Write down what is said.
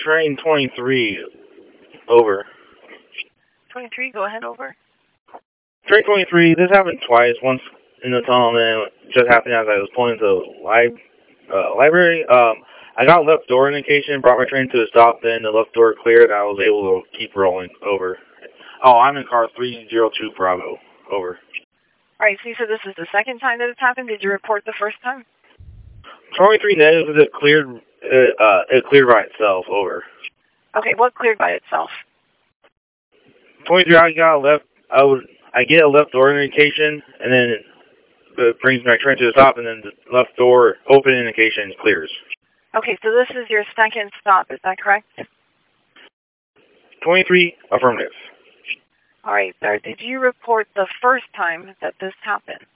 train 23, over. 23, go ahead, over. Train 23, this happened twice, once in the tunnel, and then it just happened as I was pulling to the library. I got left door indication, brought my train to a stop, then the left door cleared, and I was able to keep rolling, over. Oh, I'm in car 302 Bravo, over. Alright, so you said this is the second time that it's happened. Did you report the first time? 23 negative, it cleared by itself, over. Okay, what cleared by itself? 23, I get a left door indication, and then it brings my train to the stop, and then the left door open indication clears. Okay, so this is your second stop, is that correct? 23, affirmative. Alright, sir, did you report the first time that this happened?